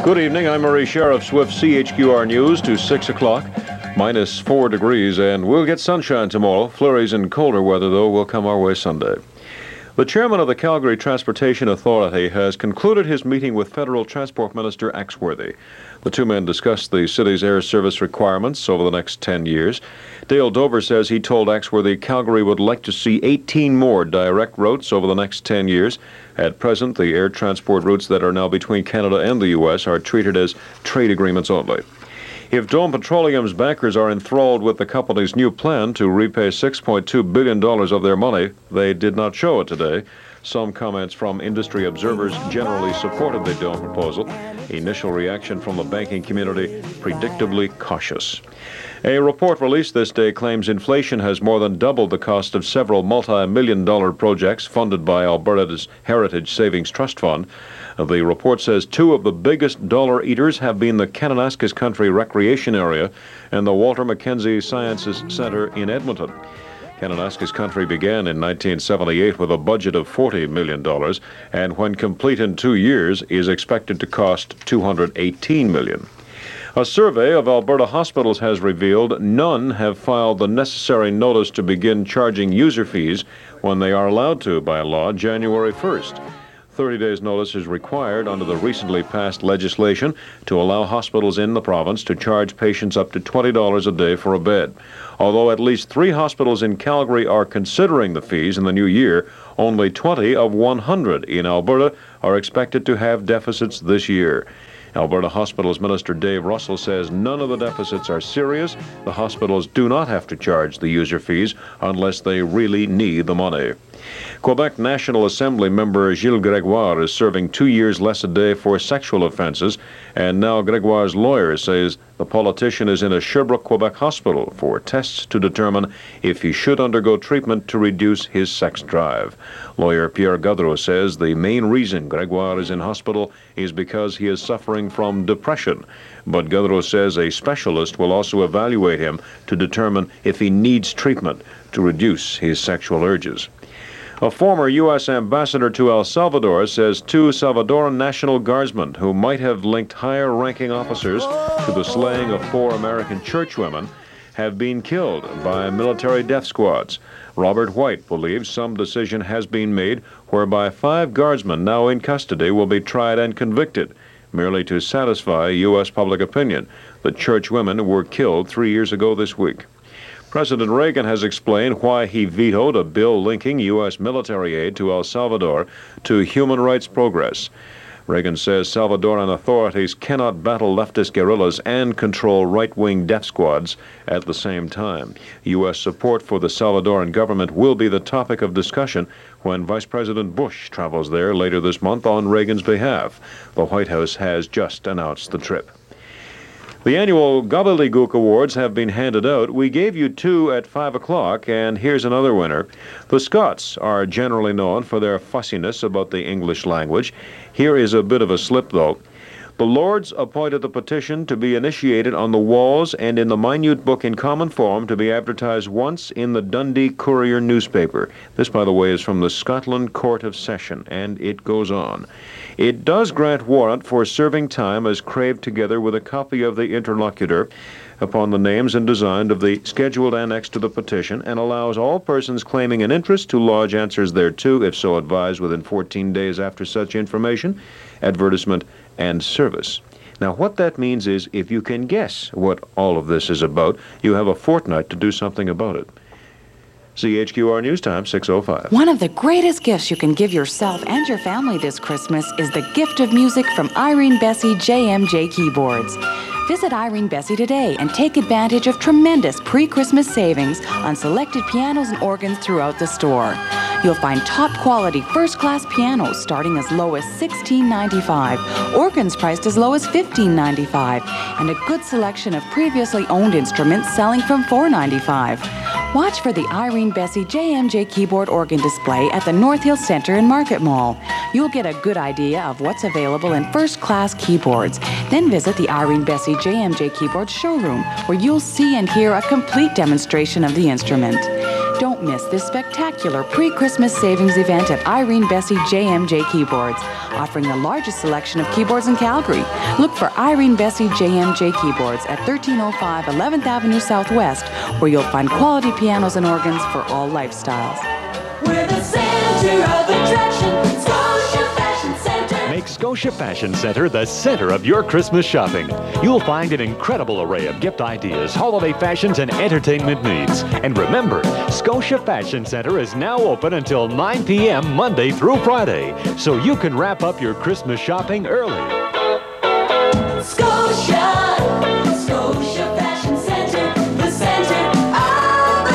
Good evening. I'm Murray Sheriff Swift, CHQR News to 6 o'clock. Minus 4 degrees, and we'll get sunshine tomorrow. Flurries and colder weather, though, will come our way Sunday. The chairman of the Calgary Transportation Authority has concluded his meeting with Federal Transport Minister Axworthy. The two men discussed the city's air service requirements over the next 10 years. Dale Dover says he told Axworthy Calgary would like to see 18 more direct routes over the next 10 years. At present, the air transport routes that are now between Canada and the U.S. are treated as trade agreements only. If Dome Petroleum's bankers are enthralled with the company's new plan to repay $6.2 billion of their money, they did not show it today. Some comments from industry observers generally supported the Dome proposal. Initial reaction from the banking community, predictably cautious. A report released this day claims inflation has more than doubled the cost of several multi-million-dollar projects funded by Alberta's Heritage Savings Trust Fund. The report says two of the biggest dollar eaters have been the Kananaskis Country Recreation Area and the Walter Mackenzie Sciences Center in Edmonton. Kananaskis Country began in 1978 with a budget of $40 million, and when complete in 2 years is expected to cost $218 million. A survey of Alberta hospitals has revealed none have filed the necessary notice to begin charging user fees when they are allowed to by law January 1st. 30 days notice is required under the recently passed legislation to allow hospitals in the province to charge patients up to $20 a day for a bed. Although at least 3 hospitals in Calgary are considering the fees in the new year, only 20 of 100 in Alberta are expected to have deficits this year. Alberta Hospitals Minister Dave Russell says none of the deficits are serious. The hospitals do not have to charge the user fees unless they really need the money. Quebec National Assembly member Gilles Gregoire is serving 2 years less a day for sexual offenses, and now Gregoire's lawyer says the politician is in a Sherbrooke, Quebec hospital for tests to determine if he should undergo treatment to reduce his sex drive. Lawyer Pierre Gaudreau says the main reason Gregoire is in hospital is because he is suffering from depression. But Gaudreau says a specialist will also evaluate him to determine if he needs treatment to reduce his sexual urges. A former U.S. ambassador to El Salvador says 2 Salvadoran National Guardsmen who might have linked higher-ranking officers to the slaying of 4 American churchwomen have been killed by military death squads. Robert White believes some decision has been made whereby 5 guardsmen now in custody will be tried and convicted, merely to satisfy U.S. public opinion. The churchwomen were killed 3 years ago this week. President Reagan has explained why he vetoed a bill linking U.S. military aid to El Salvador to human rights progress. Reagan says Salvadoran authorities cannot battle leftist guerrillas and control right-wing death squads at the same time. U.S. support for the Salvadoran government will be the topic of discussion when Vice President Bush travels there later this month on Reagan's behalf. The White House has just announced the trip. The annual Gobbledygook Awards have been handed out. We gave you 2 at 5 o'clock, and here's another winner. The Scots are generally known for their fussiness about the English language. Here is a bit of a slip, though. The Lords appointed the petition to be initiated on the walls and in the minute book in common form to be advertised once in the Dundee Courier newspaper. This, by the way, is from the Scotland Court of Session, and it goes on. It does grant warrant for serving time as craved together with a copy of the interlocutor upon the names and design of the scheduled annex to the petition, and allows all persons claiming an interest to lodge answers thereto, if so advised within 14 days after such information, advertisement, and service. Now, what that means is if you can guess what all of this is about, you have a fortnight to do something about it. CHQR News Time, 6:05. One of the greatest gifts you can give yourself and your family this Christmas is the gift of music from Irene Bessie JMJ Keyboards. Visit Irene Bessie today and take advantage of tremendous pre-Christmas savings on selected pianos and organs throughout the store. You'll find top-quality first-class pianos starting as low as $16.95, organs priced as low as $15.95, and a good selection of previously owned instruments selling from $4.95. Watch for the Irene Bessie JMJ Keyboard Organ display at the North Hill Center and Market Mall. You'll get a good idea of what's available in first-class keyboards. Then visit the Irene Bessie JMJ Keyboard showroom, where you'll see and hear a complete demonstration of the instrument. Don't miss this spectacular pre-Christmas savings event at Irene Bessie JMJ Keyboards, offering the largest selection of keyboards in Calgary. Look for Irene Bessie JMJ Keyboards at 1305 11th Avenue Southwest, where you'll find quality pianos and organs for all lifestyles. We're the center of attraction, Scotia Fashion Center. Make Scotia Fashion Center the center of your Christmas shopping. You'll find an incredible array of gift ideas, holiday fashions, and entertainment needs. And remember, Scotia Fashion Center is now open until 9 p.m. Monday through Friday, so you can wrap up your Christmas shopping early. Scotia Fashion Center, the center of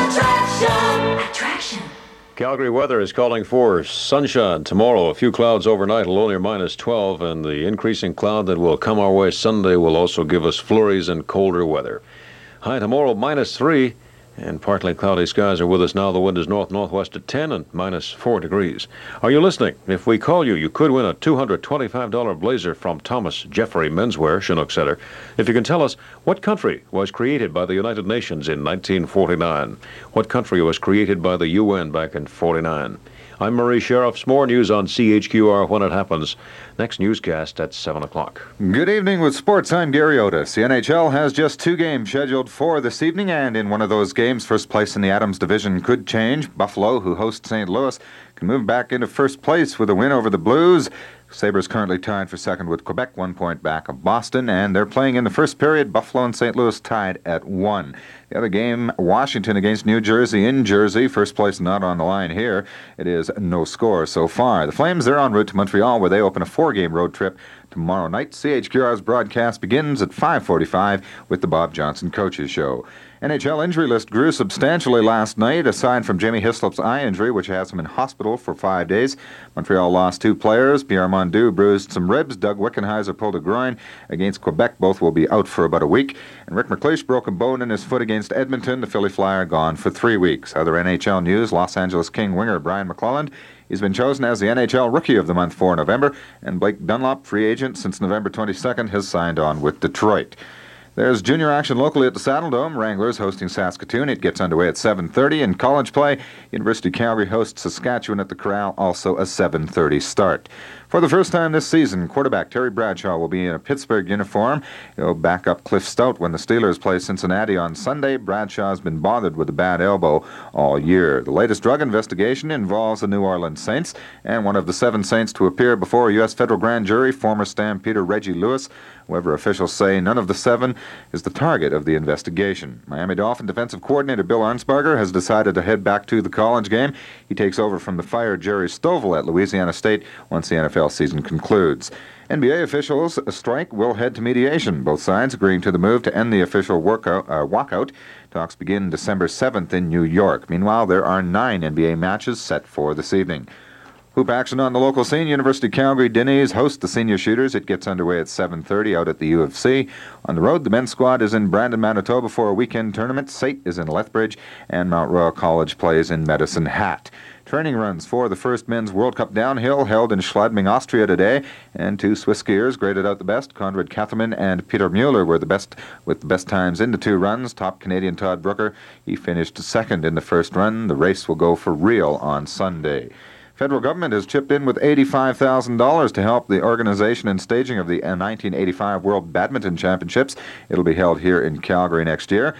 attraction. Calgary weather is calling for sunshine tomorrow. A few clouds overnight, a low near -12, and the increasing cloud that will come our way Sunday will also give us flurries and colder weather. High tomorrow, -3, and partly cloudy skies are with us now. The wind is north-northwest at 10 and -4 degrees. Are you listening? If we call you, you could win a $225 blazer from Thomas Jeffrey Menswear, Chinook Center, if you can tell us what country was created by the United Nations in 1949. What country was created by the UN back in 49? I'm Marie Sheriffs. More news on CHQR when it happens. Next newscast at 7 o'clock. Good evening with sports. I'm Gary Otis. The NHL has just 2 games scheduled for this evening, and in one of those games, first place in the Adams division could change. Buffalo, who hosts St. Louis, can move back into first place with a win over the Blues. Sabres currently tied for second with Quebec, 1 point back of Boston, and they're playing in the first period. Buffalo and St. Louis tied at 1. The other game, Washington against New Jersey in Jersey. First place not on the line here. It is no score so far. The Flames, they're en route to Montreal, where they open a 4-game road trip tomorrow night. CHQR's broadcast begins at 5:45 with the Bob Johnson Coaches Show. NHL injury list grew substantially last night, aside from Jamie Hislop's eye injury, which has him in hospital for 5 days. Montreal lost 2 players. Pierre Mondu bruised some ribs. Doug Wickenheiser pulled a groin. Against Quebec, both will be out for about a week. And Rick McLeish broke a bone in his foot against Edmonton. The Philly Flyer gone for 3 weeks. Other NHL news, Los Angeles King winger Brian McClelland. He's been chosen as the NHL Rookie of the Month for November. And Blake Dunlop, free agent since November 22nd, has signed on with Detroit. There's junior action locally at the Saddle Dome. Wranglers hosting Saskatoon. It gets underway at 7:30. In college play, University of Calgary hosts Saskatchewan at the Corral, also a 7:30 start. For the first time this season, quarterback Terry Bradshaw will be in a Pittsburgh uniform. He'll back up Cliff Stout when the Steelers play Cincinnati on Sunday. Bradshaw's been bothered with a bad elbow all year. The latest drug investigation involves the New Orleans Saints, and one of the 7 Saints to appear before a U.S. federal grand jury, former Stampeder Reggie Lewis. However, officials say none of the 7 is the target of the investigation. Miami Dolphin defensive coordinator Bill Arnsparger has decided to head back to the college game. He takes over from the fired Jerry Stovall at Louisiana State once the NFL season concludes. NBA officials strike will head to mediation, both sides agreeing to the move to end the official walkout. Talks begin December 7th in New York. Meanwhile, there are 9 NBA matches set for this evening. Hoop action on the local scene. University of Calgary Denny's host the Senior Shooters. It gets underway at 7:30 out at the U of C. On the road, the men's squad is in Brandon, Manitoba for a weekend tournament. SAIT is in Lethbridge, and Mount Royal College plays in Medicine Hat. Training runs for the first men's World Cup downhill held in Schladming, Austria today, and 2 Swiss skiers graded out the best. Konrad Katherman and Peter Mueller were the best with the best times in the 2 runs. Top Canadian Todd Brooker, he finished second in the first run. The race will go for real on Sunday. Federal government has chipped in with $85,000 to help the organization and staging of the 1985 World Badminton Championships. It'll be held here in Calgary next year.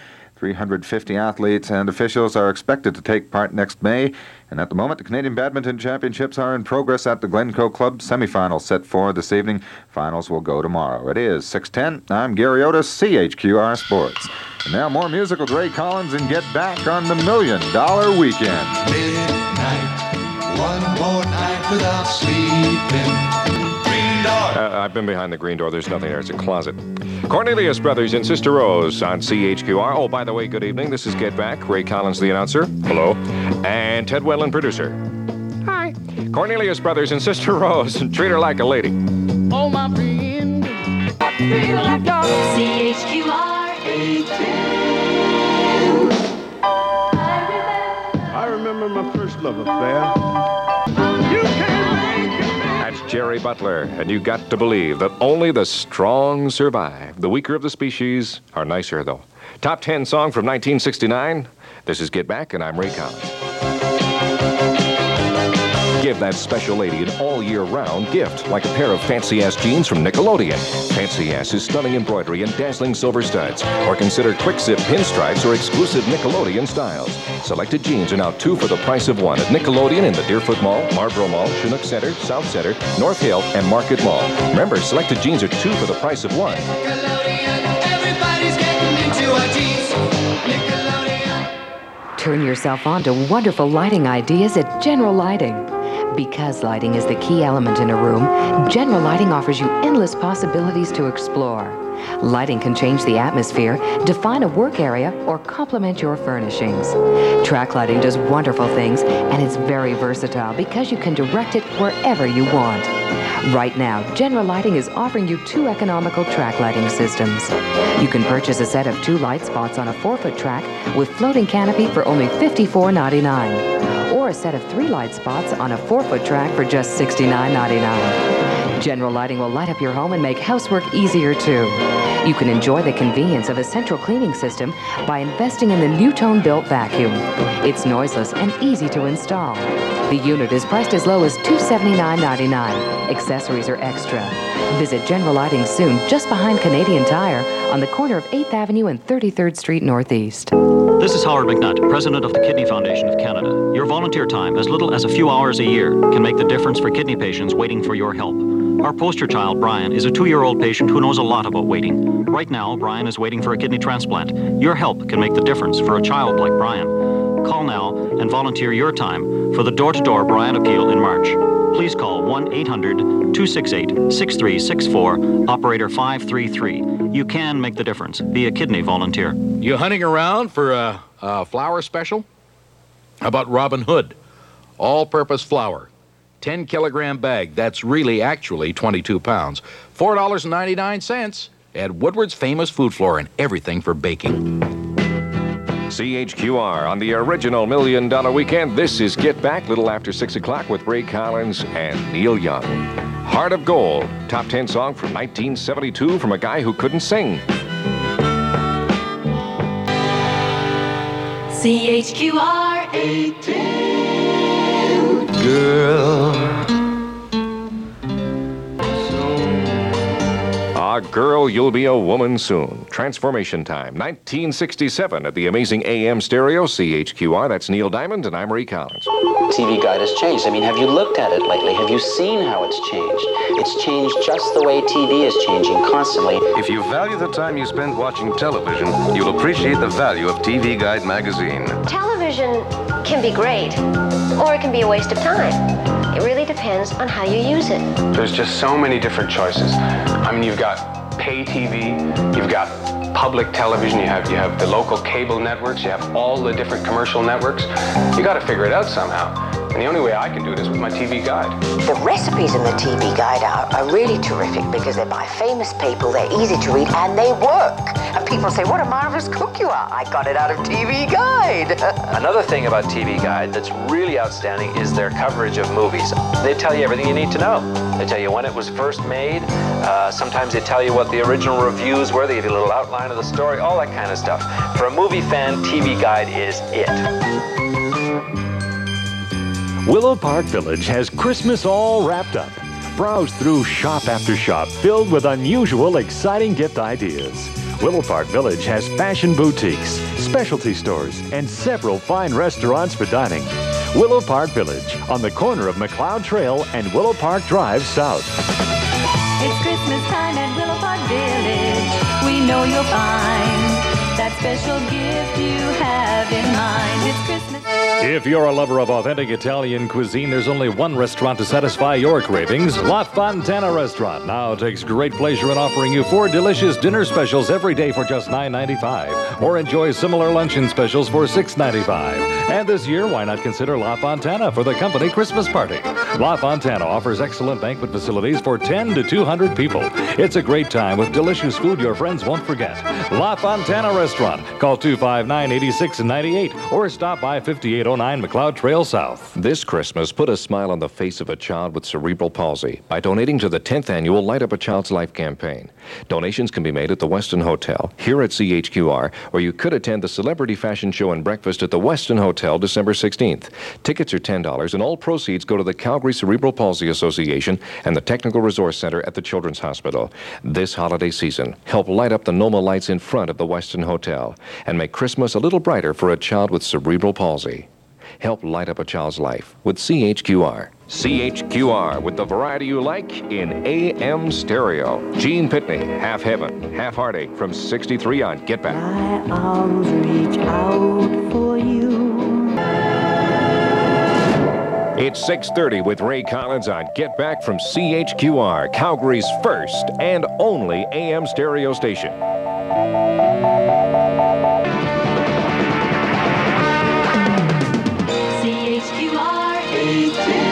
350 athletes and officials are expected to take part next May. And at the moment, the Canadian Badminton Championships are in progress at the Glencoe Club. Semifinals set for this evening. Finals will go tomorrow. It is 6:10. I'm Gary Otis, CHQR Sports. And now more musical Ray Collins and Get Back on the $1 Million Weekend. Midnight, one more night without sleeping. Green door. I've been behind the green door. There's nothing there. It's a closet. Cornelius Brothers and Sister Rose on CHQR. Oh, by the way, good evening. This is Get Back. Ray Collins, the announcer. Hello. And Ted Whalen, producer. Hi. Cornelius Brothers and Sister Rose. Treat her like a lady. Oh, my friend. CHQR 810. I remember my first love affair. You can't make it. That's Jerry Butler, and you got to believe that only the strong survive. The weaker of the species are nicer, though. Top 10 song from 1969, This is Get Back, and I'm Ray Collins. Give that special lady an all-year-round gift, like a pair of fancy-ass jeans from Nickelodeon. Fancy-ass's stunning embroidery and dazzling silver studs. Or consider quick-zip pinstripes or exclusive Nickelodeon styles. Selected jeans are now 2 for the price of 1 at Nickelodeon in the Deerfoot Mall, Marlboro Mall, Chinook Center, South Center, North Hill, and Market Mall. Remember, selected jeans are 2 for the price of 1. Everybody's getting into our jeans. Nickelodeon. Turn yourself on to wonderful lighting ideas at General Lighting. Because lighting is the key element in a room, General Lighting offers you endless possibilities to explore. Lighting can change the atmosphere, define a work area, or complement your furnishings. Track lighting does wonderful things, and it's very versatile because you can direct it wherever you want. Right now, General Lighting is offering you 2 economical track lighting systems. You can purchase a set of 2 light spots on a 4-foot track with floating canopy for only $54.99. Or a set of 3 light spots on a 4-foot track for just $69.99. General Lighting will light up your home and make housework easier too. You can enjoy the convenience of a central cleaning system by investing in the NuTone built vacuum. It's noiseless and easy to install. The unit is priced as low as $279.99. Accessories are extra. Visit General Lighting soon, just behind Canadian Tire, on the corner of 8th Avenue and 33rd Street Northeast. This is Howard McNutt, President of the Kidney Foundation of Canada. Your volunteer time, as little as a few hours a year, can make the difference for kidney patients waiting for your help. Our poster child, Brian, is a 2-year-old patient who knows a lot about waiting. Right now, Brian is waiting for a kidney transplant. Your help can make the difference for a child like Brian. Call now and volunteer your time for the door-to-door Brian Appeal in March. Please call 1-800-268-6364, operator 533. You can make the difference. Be a kidney volunteer. You hunting around for a flour special? How about Robin Hood? All-purpose flour. 10-kilogram bag. That's actually 22 pounds. $4.99 at Woodward's famous food floor, and everything for baking. CHQR on the original $1 Million Weekend. This is Get Back, little after 6 o'clock with Ray Collins and Neil Young. Heart of Gold, top 10 song from 1972 from a guy who couldn't sing. CHQR 18. Girl. Ah, girl, you'll be a woman soon. Transformation Time, 1967 at the amazing AM stereo CHQR. That's Neil Diamond, and I'm Ray Collins. TV Guide has changed. I mean, have you looked at it lately? Have you seen how it's changed? It's changed just the way TV is changing constantly. If you value the time you spend watching television, you'll appreciate the value of TV Guide magazine. Television can be great, or it can be a waste of time. It really depends on how you use it. There's just so many different choices. I mean, you've got pay TV, you've got public television, you have the local cable networks, you have all the different commercial networks. You got to figure it out somehow. And the only way I can do it is with my TV Guide. The recipes in the TV Guide are really terrific because they're by famous people, they're easy to read, and they work. And people say, what a marvelous cook you are. I got it out of TV Guide. Another thing about TV Guide that's really outstanding is their coverage of movies. They tell you everything you need to know. They tell you when it was first made. Sometimes they tell you what the original reviews were. They give you a little outline of the story, all that kind of stuff. For a movie fan, TV Guide is it. Willow Park Village has Christmas all wrapped up. Browse through shop after shop filled with unusual, exciting gift ideas. Willow Park Village has fashion boutiques, specialty stores, and several fine restaurants for dining. Willow Park Village on the corner of McLeod Trail and Willow Park Drive South. It's Christmas time at Willow Park Village. We know you'll find that special gift you have in mind. It's Christmas. If you're a lover of authentic Italian cuisine, there's only one restaurant to satisfy your cravings. La Fontana Restaurant now takes great pleasure in offering you 4 delicious dinner specials every day for just $9.95. Or enjoy similar luncheon specials for $6.95. And this year, why not consider La Fontana for the company Christmas party? La Fontana offers excellent banquet facilities for 10 to 200 people. It's a great time with delicious food your friends won't forget. La Fontana Restaurant. Call 259-8698 or stop by 58 809 McLeod Trail South. This Christmas, put a smile on the face of a child with cerebral palsy by donating to the 10th annual Light Up a Child's Life campaign. Donations can be made at the Westin Hotel, here at CHQR, or you could attend the Celebrity Fashion Show and Breakfast at the Westin Hotel December 16th. Tickets are $10, and all proceeds go to the Calgary Cerebral Palsy Association and the Technical Resource Center at the Children's Hospital. This holiday season, help light up the NOMA lights in front of the Westin Hotel and make Christmas a little brighter for a child with cerebral palsy. Help light up a child's life with CHQR. CHQR, with the variety you like in AM stereo. Gene Pitney, Half Heaven, Half Heartache from 63 on Get Back. My arms reach out for you. It's 6:30 with Ray Collins on Get Back from CHQR, Calgary's first and only AM stereo station. CHQR 810.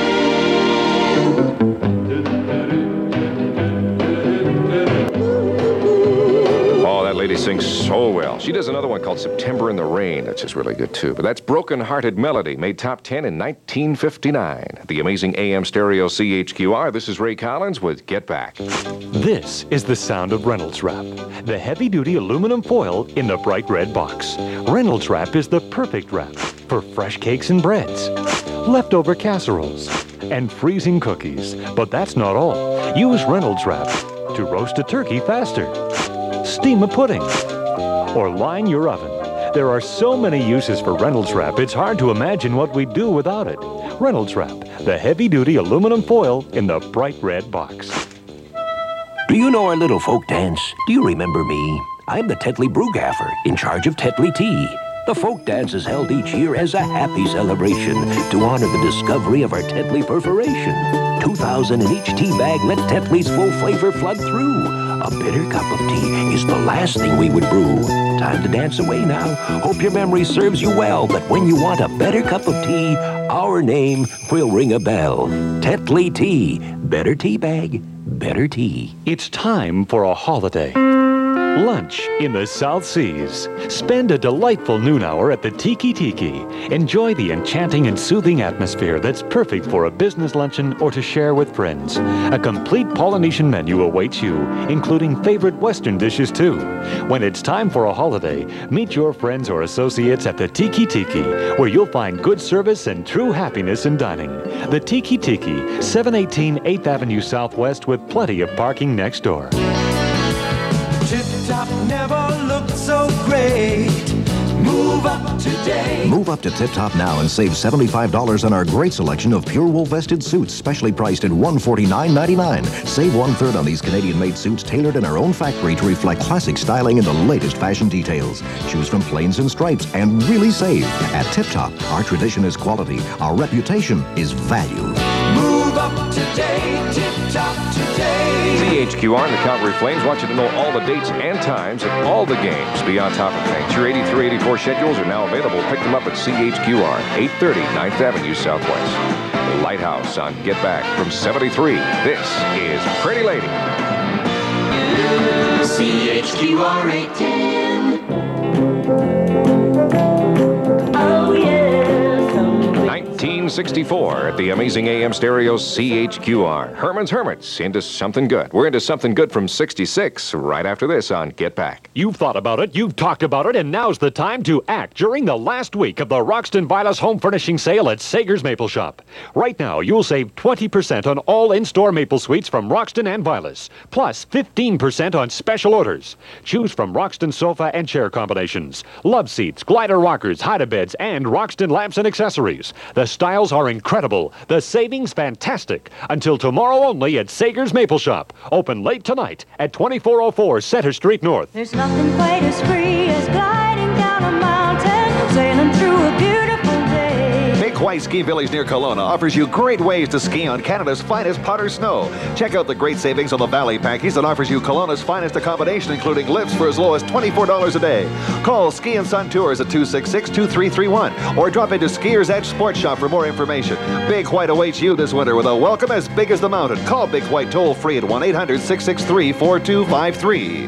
Oh, that lady sings so well. She does another one called September in the Rain. That's just really good, too. But that's Broken Hearted Melody, made top 10 in 1959. The amazing AM stereo CHQR. This is Ray Collins with Get Back. This is the sound of Reynolds Wrap, the heavy-duty aluminum foil in the bright red box. Reynolds Wrap is the perfect wrap for fresh cakes and breads, leftover casseroles, and freezing cookies. But that's not all. Use Reynolds Wrap to roast a turkey faster, steam a pudding, or line your oven. There are so many uses for Reynolds Wrap, it's hard to imagine what we'd do without it. Reynolds Wrap, the heavy-duty aluminum foil in the bright red box. Do you know our little folk dance? Do you remember me? I'm the Tetley Brewgaffer, in charge of Tetley Tea. The folk dance is held each year as a happy celebration to honor the discovery of our Tetley perforation. 2,000 in each tea bag let Tetley's full flavor flood through. A bitter cup of tea is the last thing we would brew. Time to dance away now. Hope your memory serves you well, but when you want a better cup of tea, our name will ring a bell. Tetley Tea. Better tea bag, better tea. It's time for a holiday. Lunch in the South Seas. Spend a delightful noon hour at the Tiki Tiki. Enjoy the enchanting and soothing atmosphere that's perfect for a business luncheon or to share with friends. A complete Polynesian menu awaits you, including favorite Western dishes too. When it's time for a holiday, meet your friends or associates at the Tiki Tiki, where you'll find good service and true happiness in dining. The Tiki Tiki, 718 8th Avenue Southwest, with plenty of parking next door. Tip Top never looked so great. Move up today. Move up to Tip Top now and save $75 on our great selection of pure wool vested suits, specially priced at $149.99. Save 1/3 on these Canadian-made suits tailored in our own factory to reflect classic styling and the latest fashion details. Choose from plains and stripes and really save. At Tip Top, our tradition is quality. Our reputation is value. Move up today. Tip Top today. CHQR and the Calgary Flames want you to know all the dates and times at all the games. Be on top of things. Your 83-84 schedules are now available. Pick them up at CHQR, 830 9th Avenue Southwest. The Lighthouse on Get Back from 73. This is Pretty Lady. CHQR 810. Oh, yeah. 1964 at the amazing AM stereo CHQR. Herman's Hermits into something good. We're into something good from 66 right after this on Get Back. You've thought about it, you've talked about it, and now's the time to act during the last week of the Roxton Vilas Home Furnishing Sale at Sager's Maple Shop. Right now, you'll save 20% on all in-store maple suites from Roxton and Vilas, plus 15% on special orders. Choose from Roxton sofa and chair combinations, love seats, glider rockers, hide-a-beds, and Roxton lamps and accessories. The styles are incredible. The savings fantastic. Until tomorrow only at Sager's Maple Shop. Open late tonight at 2404 Center Street North. There's nothing quite as free as gliding down a mountain, sailing through a beautiful day. Big White Ski Village near Kelowna offers you great ways to ski on Canada's finest powder snow. Check out the great savings on the Valley Package that offers you Kelowna's finest accommodation, including lifts for as low as $24 a day. Call Ski and Sun Tours at 266-2331 or drop into Skier's Edge Sports Shop for more information. Big White awaits you this winter with a welcome as big as the mountain. Call Big White toll free at 1-800-663-4253.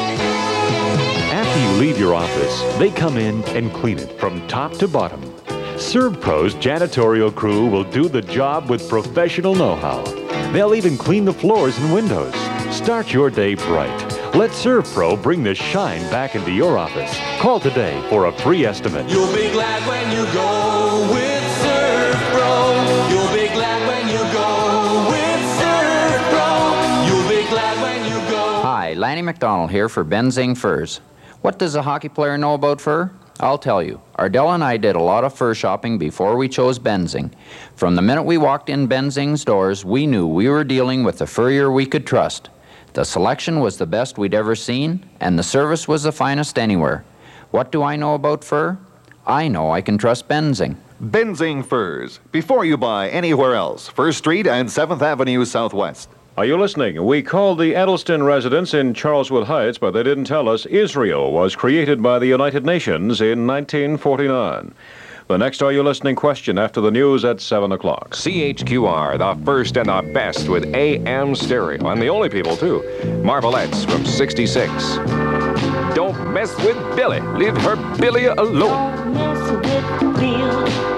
After you leave your office, they come in and clean it from top to bottom. ServPro's janitorial crew will do the job with professional know-how. They'll even clean the floors and windows. Start your day bright. Let ServPro bring the shine back into your office. Call today for a free estimate. You'll be glad when you go with ServPro. You'll be glad when you go with ServPro. You'll be glad when you go. Hi, Lanny McDonald here for Benzing Furs. What does a hockey player know about fur? I'll tell you. Ardell and I did a lot of fur shopping before we chose Benzing. From the minute we walked in Benzing's doors, we knew we were dealing with a furrier we could trust. The selection was the best we'd ever seen, and the service was the finest anywhere. What do I know about fur? I know I can trust Benzing. Benzing Furs. Before you buy anywhere else, 1st Street and 7th Avenue Southwest. Are you listening? We called the Edelston residents in Charleswood Heights, but they didn't tell us Israel was created by the United Nations in 1949. The next Are You Listening question after the news at 7 o'clock. CHQR, the first and the best with AM stereo. And the only people, too. Marvelettes from 66. Don't mess with Billy. Leave her Billy alone. Don't mess with Bill.